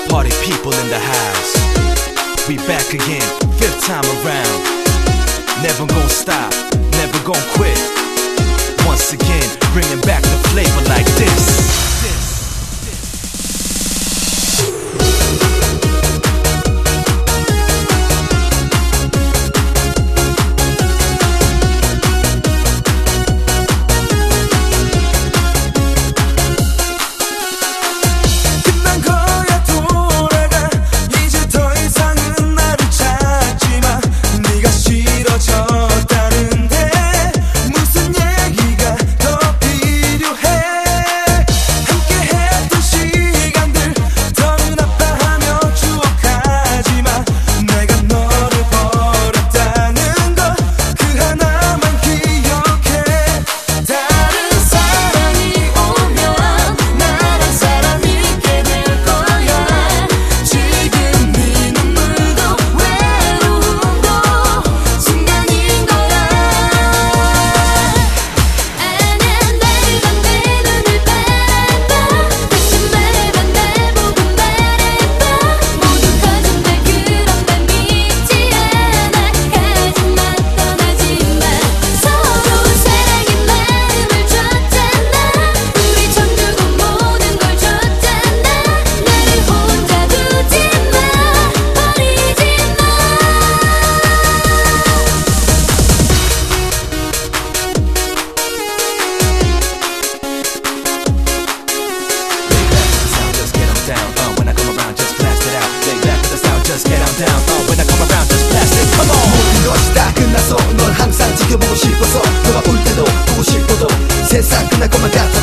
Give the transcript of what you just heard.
Party people in the house. We back again, 5th time around. Never gonna stop, never gonna quit. Once again, bringing back the flavor like this. 모든 것이 다 끝나서 널 항상 지켜보고 싶어서 너가 울 때도 보고 싶어도 세상 끝날 것만 같아.